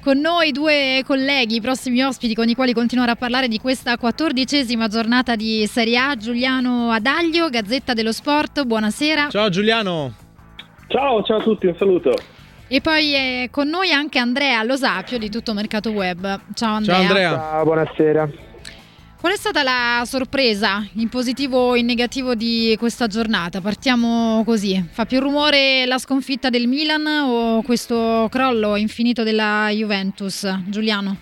Con noi due colleghi, prossimi ospiti con i quali continuare a parlare di questa 14ª giornata di Serie A. Giuliano Adaglio, Gazzetta dello Sport, buonasera. Ciao Giuliano. Ciao a tutti, un saluto. E poi è con noi anche Andrea Lo Sapio di Tutto Mercato Web. Ciao Andrea. Ciao Andrea. Ciao, buonasera. Qual è stata la sorpresa, in positivo o in negativo, di questa giornata? Partiamo così. Fa più rumore la sconfitta del Milan o questo crollo infinito della Juventus? Giuliano?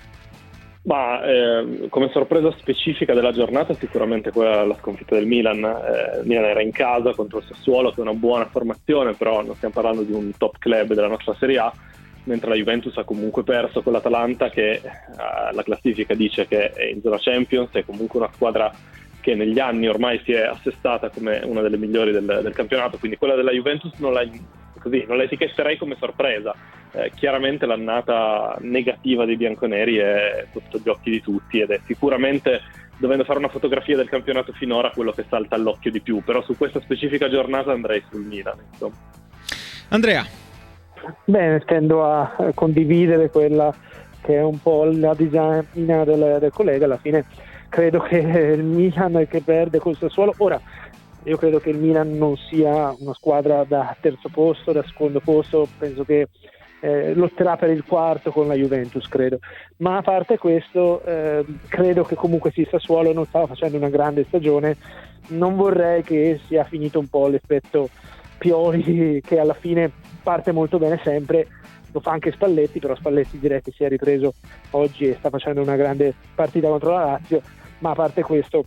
Come sorpresa specifica della giornata sicuramente quella la sconfitta del Milan. Il Milan era in casa contro il Sassuolo, che è una buona formazione, però non stiamo parlando di un top club della nostra Serie A, mentre la Juventus ha comunque perso con l'Atalanta, che la classifica dice che è in zona Champions, è comunque una squadra che negli anni ormai si è assestata come una delle migliori del campionato, quindi quella della Juventus non la etichetterei come sorpresa. Chiaramente l'annata negativa dei bianconeri è sotto gli occhi di tutti ed è sicuramente, dovendo fare una fotografia del campionato finora, quello che salta all'occhio di più, però su questa specifica giornata andrei sul Milan, insomma. Andrea. Bene, tendo a condividere quella che è un po' la disamina del collega. Alla fine credo che il Milan che perde col Sassuolo, ora io credo che il Milan non sia una squadra da terzo posto, da secondo posto, penso che lotterà per il quarto con la Juventus, credo, ma a parte questo credo che comunque il Sassuolo non stava facendo una grande stagione. Non vorrei che sia finito un po' l'effetto Pioli, che alla fine parte molto bene sempre, lo fa anche Spalletti, però Spalletti direi che si è ripreso oggi e sta facendo una grande partita contro la Lazio, ma a parte questo.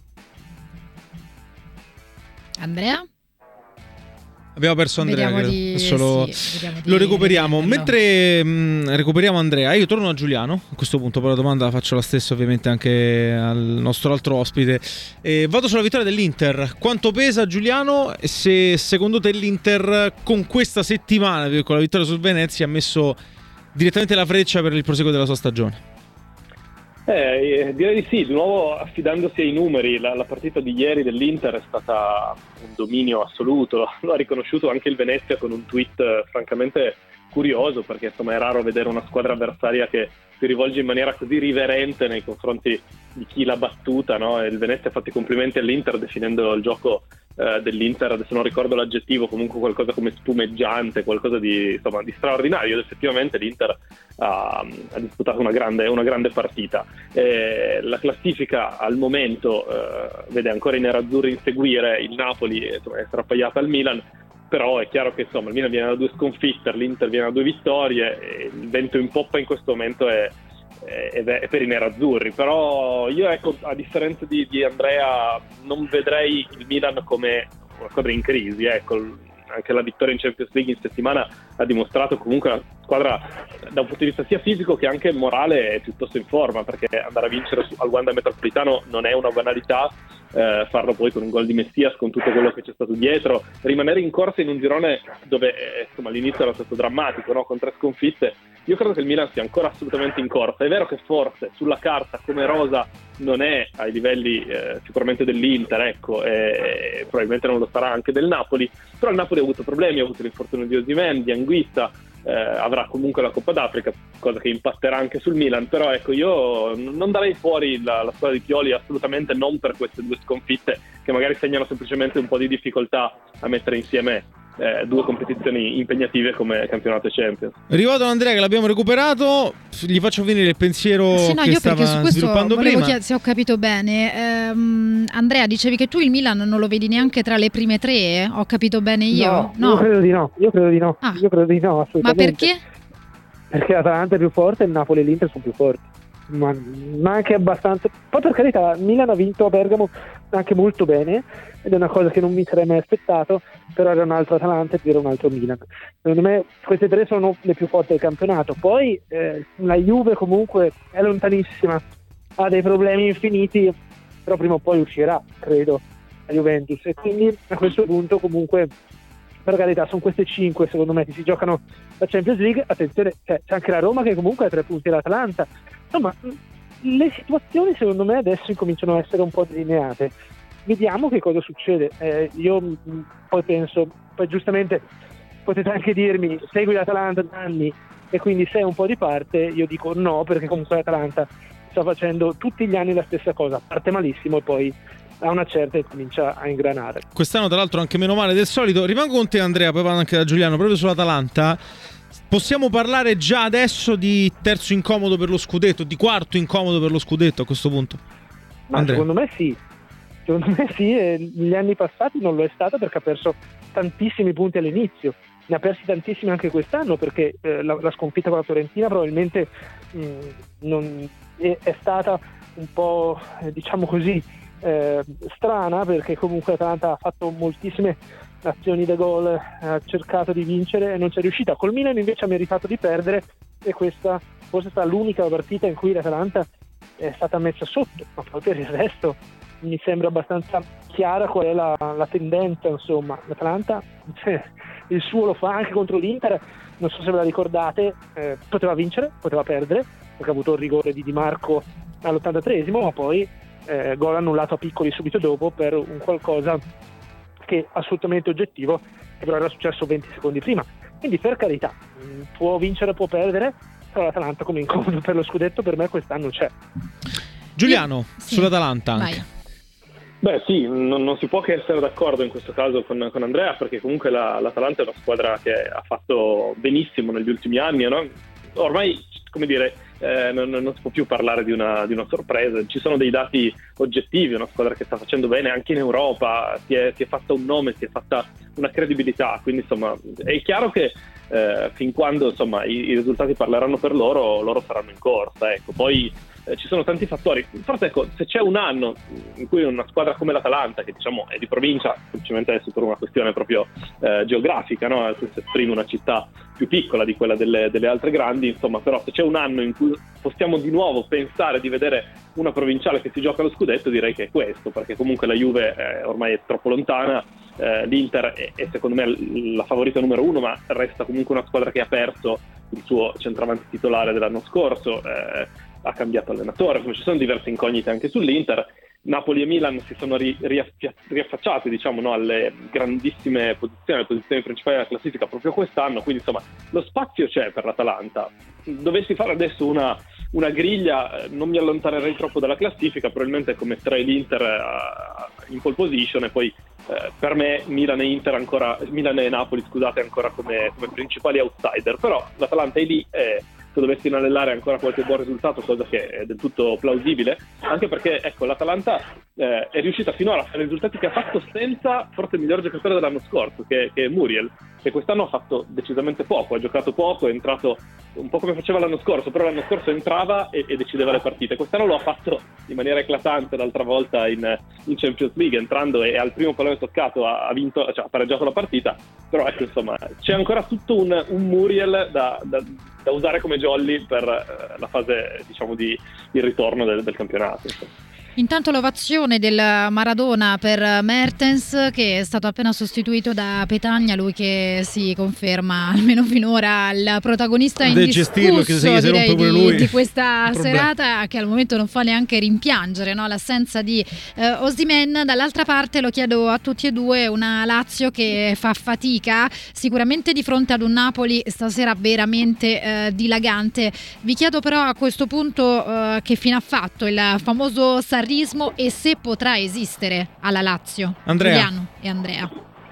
Andrea? Abbiamo perso Andrea, adesso lo vediamo. recuperiamo. Mentre recuperiamo Andrea, io torno a Giuliano. A questo punto poi la domanda la faccio la stessa ovviamente anche al nostro altro ospite. Vado sulla vittoria dell'Inter. Quanto pesa, Giuliano? E se secondo te l'Inter con questa settimana, con la vittoria sul Venezia, ha messo direttamente la freccia per il proseguo della sua stagione? Direi di sì, di nuovo affidandosi ai numeri. La partita di ieri dell'Inter è stata un dominio assoluto, lo ha riconosciuto anche il Venezia con un tweet francamente curioso, perché insomma è raro vedere una squadra avversaria che si rivolge in maniera così riverente nei confronti di chi l'ha battuta, no? E il Venezia ha fatto i complimenti all'Inter definendo il gioco dell'Inter, adesso non ricordo l'aggettivo, comunque qualcosa come spumeggiante, qualcosa di straordinario, ed effettivamente l'Inter ha disputato una grande partita. La classifica al momento vede ancora i nerazzurri inseguire il Napoli, è strappaiata al Milan, però è chiaro che insomma il Milan viene da 2 sconfitte, l'Inter viene da 2 vittorie, e il vento in poppa in questo momento è per i nerazzurri. Però io, ecco, a differenza di Andrea, non vedrei il Milan come una squadra in crisi, ecco. Anche la vittoria in Champions League in settimana ha dimostrato comunque una squadra da un punto di vista sia fisico che anche morale è piuttosto in forma, perché andare a vincere al Wanda Metropolitano non è una banalità, farlo poi con un gol di Messias, con tutto quello che c'è stato dietro, rimanere in corsa in un girone dove insomma all'inizio era stato drammatico, no? Con 3 sconfitte. Io credo che il Milan sia ancora assolutamente in corsa. È vero che forse sulla carta come rosa non è ai livelli sicuramente dell'Inter, ecco, e probabilmente non lo sarà anche del Napoli, però il Napoli ha avuto problemi, ha avuto l'infortunio di Osimhen, di Anguissa, avrà comunque la Coppa d'Africa, cosa che impatterà anche sul Milan. Però ecco, io non darei fuori la squadra di Pioli, assolutamente non per queste 2 sconfitte che magari segnano semplicemente un po' di difficoltà a mettere insieme 2 competizioni impegnative come campionato e Champions. Arrivato Andrea, che l'abbiamo recuperato, gli faccio venire il pensiero che stava sviluppando prima. Se ho capito bene, Andrea, dicevi che tu il Milan non lo vedi neanche tra le prime 3, ho capito bene io? No. Io credo di no, assolutamente. Ma perché? Perché l'Atalanta è più forte e il Napoli e l'Inter sono più forti, ma anche abbastanza. Poi per carità, Milan ha vinto a Bergamo anche molto bene ed è una cosa che non mi sarei mai aspettato, però era un altro Atalanta ed era un altro Milan. Secondo me queste 3 sono le più forti del campionato. Poi la Juve comunque è lontanissima, ha dei problemi infiniti, però prima o poi uscirà, credo, la Juventus, e quindi a questo punto comunque, per carità, sono queste 5 secondo me che si giocano la Champions League. Attenzione, c'è anche la Roma che comunque ha 3 punti dall'Atalanta. Insomma, le situazioni secondo me adesso incominciano a essere un po' delineate. Vediamo che cosa succede. Io poi penso, poi giustamente potete anche dirmi, segui l'Atalanta da anni e quindi se è un po' di parte io dico no, perché comunque l'Atalanta sta facendo tutti gli anni la stessa cosa, parte malissimo e poi a una certa e comincia a ingranare. Quest'anno tra l'altro anche meno male del solito. Rimango con te Andrea, poi vado anche da Giuliano proprio sull'Atalanta. Possiamo parlare già adesso di terzo incomodo per lo scudetto, di quarto incomodo per lo scudetto a questo punto? Ma Andrea. secondo me sì, e negli anni passati non lo è stato perché ha perso tantissimi punti all'inizio, ne ha persi tantissimi anche quest'anno perché la sconfitta con la Fiorentina probabilmente non è stata un po' diciamo così strana, perché comunque l'Atalanta ha fatto moltissime azioni da gol, ha cercato di vincere e non c'è riuscita. Col Milan invece ha meritato di perdere e questa forse è stata l'unica partita in cui l'Atalanta è stata messa sotto, ma poi per il resto mi sembra abbastanza chiara qual è la tendenza. Insomma, l'Atalanta il suo lo fa anche contro l'Inter, non so se ve la ricordate, poteva vincere, poteva perdere perché ha avuto il rigore di Di Marco all'83esimo, ma poi gol annullato a Piccoli subito dopo per un qualcosa che è assolutamente oggettivo, che però era successo 20 secondi prima. Quindi per carità, può vincere, può perdere, però l'Atalanta come incomodo per lo scudetto per me quest'anno c'è. Giuliano, sì, sull'Atalanta anche. Vai. Beh sì, non si può che essere d'accordo in questo caso con Andrea, perché comunque l'Atalanta è una squadra che ha fatto benissimo negli ultimi anni, no? Ormai, come dire, non si può più parlare di una sorpresa, ci sono dei dati oggettivi, una squadra che sta facendo bene anche in Europa, si è fatta un nome, si è fatta una credibilità, quindi insomma è chiaro che fin quando insomma i risultati parleranno per loro saranno in corsa, ecco. Poi ci sono tanti fattori, forse ecco, se c'è un anno in cui una squadra come l'Atalanta, che diciamo è di provincia, semplicemente adesso per una questione proprio geografica, no? Si esprime una città più piccola di quella delle altre grandi, insomma, però se c'è un anno in cui possiamo di nuovo pensare di vedere una provinciale che si gioca lo scudetto, direi che è questo, perché comunque la Juve ormai è troppo lontana, l'Inter è secondo me la favorita numero uno, ma resta comunque una squadra che ha perso il suo centravanti titolare dell'anno scorso, ha cambiato allenatore, ci sono diverse incognite anche sull'Inter. Napoli e Milan si sono riaffacciati, diciamo, no, alle grandissime posizioni, alle posizioni principali della classifica proprio quest'anno, quindi insomma lo spazio c'è per l'Atalanta. Dovessi fare adesso una griglia, non mi allontanerei troppo dalla classifica, probabilmente come metterei l'Inter in pole position e poi per me Milan e Napoli, scusate, ancora come principali outsider, però l'Atalanta è lì, se dovessi inanellare ancora qualche buon risultato, cosa che è del tutto plausibile, anche perché ecco l'Atalanta è riuscita finora a fare i risultati che ha fatto senza forse il miglior giocatore dell'anno scorso, che è Muriel, che quest'anno ha fatto decisamente poco, ha giocato poco, è entrato un po' come faceva l'anno scorso, però l'anno scorso entrava e decideva le partite. Quest'anno lo ha fatto in maniera eclatante l'altra volta in Champions League, entrando e al primo pallone toccato ha vinto, cioè ha pareggiato la partita, però ecco insomma c'è ancora tutto un Muriel da usare come jolly per la fase, diciamo, di ritorno del campionato, insomma. Intanto l'ovazione del Maradona per Mertens, che è stato appena sostituito da Petagna, lui che si conferma almeno finora il protagonista indiscusso, direi, di questa serata, che al momento non fa neanche rimpiangere, no? L'assenza di Osimhen. Dall'altra parte lo chiedo a tutti e due, una Lazio che fa fatica sicuramente di fronte ad un Napoli stasera veramente dilagante. Vi chiedo però a questo punto che fine ha fatto il famoso e se potrà esistere alla Lazio. Andrea. Giuliano e Andrea.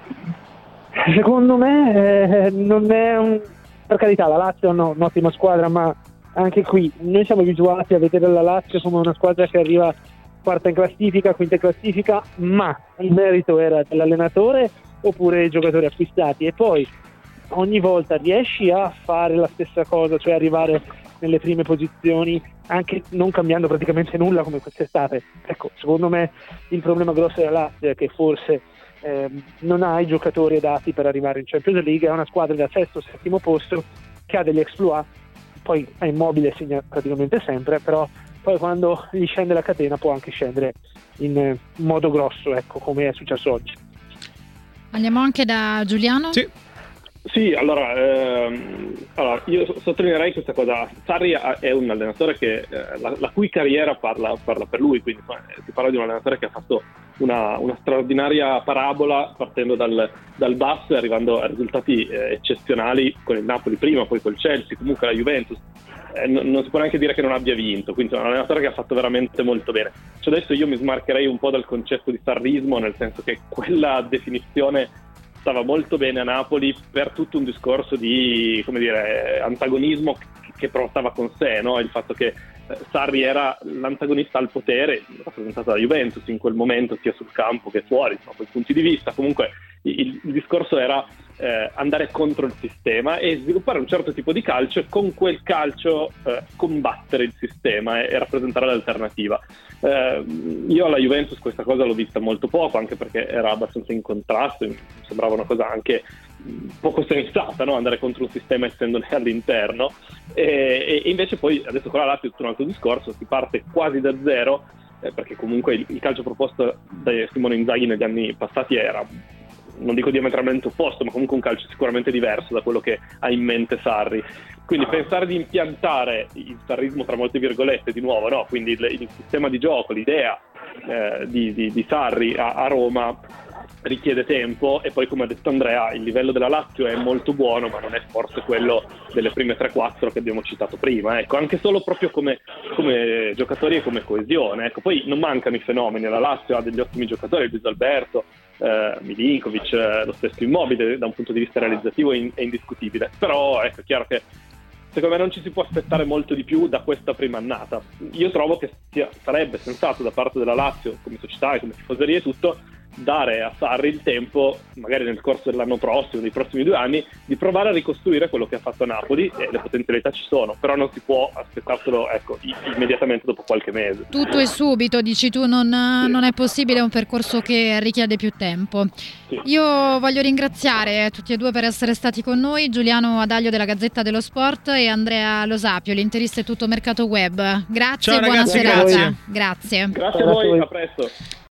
Secondo me non è per carità, la Lazio è un'ottima squadra, ma anche qui noi siamo abituati a vedere la Lazio come una squadra che arriva quarta in classifica, quinta in classifica, ma il merito era dell'allenatore oppure dei giocatori acquistati, e poi ogni volta riesci a fare la stessa cosa, cioè arrivare nelle prime posizioni anche non cambiando praticamente nulla come quest'estate. Ecco, secondo me il problema grosso della Lazio è che forse non ha i giocatori adatti per arrivare in Champions League, è una squadra da sesto o settimo posto che ha degli exploit, poi è Immobile, segna praticamente sempre, però poi quando gli scende la catena può anche scendere in modo grosso, ecco, come è successo oggi. Andiamo anche da Giuliano. Sì. Sì, allora io sottolineerei questa cosa. Sarri è un allenatore che la cui carriera parla per lui, quindi si parla di un allenatore che ha fatto una straordinaria parabola partendo dal basso e arrivando a risultati eccezionali con il Napoli prima, poi col Chelsea, comunque la Juventus. Non si può neanche dire che non abbia vinto, quindi è un allenatore che ha fatto veramente molto bene. Cioè adesso io mi smarcherei un po' dal concetto di sarrismo, nel senso che quella definizione stava molto bene a Napoli per tutto un discorso di, come dire, antagonismo che portava con sé, no? Il fatto che Sarri era l'antagonista al potere rappresentato da Juventus in quel momento, sia sul campo che fuori, da quei punti di vista. Comunque il discorso era andare contro il sistema e sviluppare un certo tipo di calcio e con quel calcio combattere il sistema e rappresentare l'alternativa. Io alla Juventus questa cosa l'ho vista molto poco, anche perché era abbastanza in contrasto, mi sembrava una cosa anche poco sensata, no? Andare contro un sistema essendone all'interno, e invece poi adesso con la Lazio è tutto un altro discorso, si parte quasi da zero, perché comunque il calcio proposto da Simone Inzaghi negli anni passati era, non dico diametralmente opposto, ma comunque un calcio sicuramente diverso da quello che ha in mente Sarri. Quindi pensare di impiantare il sarrismo tra molte virgolette di nuovo, no? Quindi il sistema di gioco, l'idea di Sarri a Roma richiede tempo, e poi, come ha detto Andrea, il livello della Lazio è molto buono, ma non è forse quello delle prime 3-4 che abbiamo citato prima, ecco, anche solo proprio come giocatori e come coesione, ecco. Poi non mancano i fenomeni, la Lazio ha degli ottimi giocatori, Luis Alberto, Milinkovic, lo stesso Immobile, da un punto di vista realizzativo è indiscutibile, però ecco, è chiaro che secondo me non ci si può aspettare molto di più da questa prima annata. Io trovo che sarebbe sensato da parte della Lazio, come società e come tifoseria e tutto, dare a Sarri il tempo, magari nel corso dell'anno prossimo, dei prossimi 2 anni, di provare a ricostruire quello che ha fatto a Napoli, e le potenzialità ci sono, però non si può aspettarselo, ecco, immediatamente dopo qualche mese. Tutto e subito, dici tu, non è possibile, è un percorso che richiede più tempo. Sì. Io voglio ringraziare tutti e due per essere stati con noi, Giuliano Adaglio della Gazzetta dello Sport e Andrea Losapio, l'interista e tutto mercato web. Grazie. Ciao, e buona ragazzi, serata. Grazie. Grazie a voi, a presto.